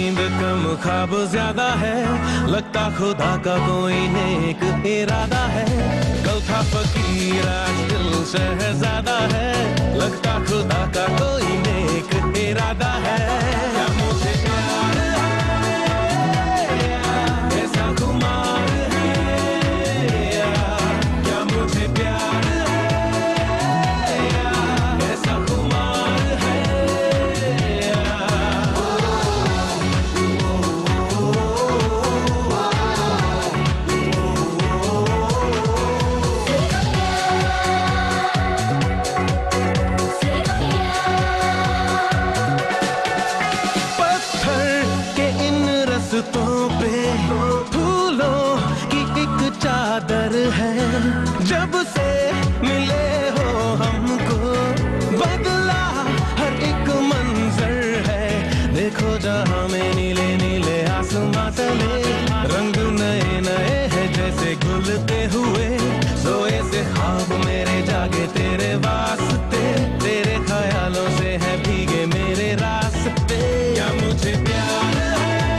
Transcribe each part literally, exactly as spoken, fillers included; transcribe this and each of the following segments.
नींद कम ख्वाब ज्यादा है, लगता खुदा का कोई नेक इरादा है। कल था फकीर आज दिल शहजादा है, लगता खुदा का कोई नेक इरादा है। क्या मुझे प्यार है, ऐसा खुमार है, क्या मुझे प्यार है, ऐसा खुमार है। पे फूलों की एक चादर है, जब से मिले हो हमको बदला हर एक मंजर है। देखो जहां में नीले नीले आसमां तले, रंग नए नए हैं जैसे घुलते हुए। सोए से ख्वाब मेरे जागे तेरे वास्ते, तेरे ख्यालों से है भीगे मेरे रास्ते। क्या मुझे प्यार है,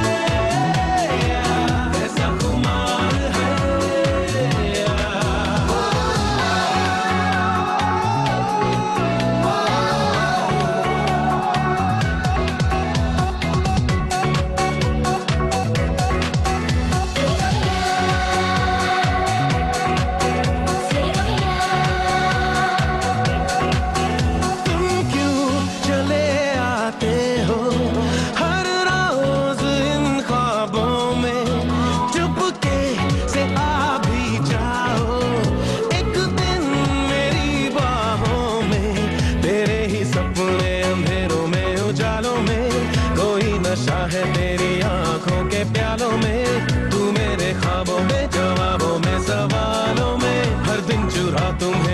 नशा है तेरी आंखों के प्यालों में। तू मेरे ख्वाबों में, जवाबों में, सवालों में, हर दिन चुरा तुम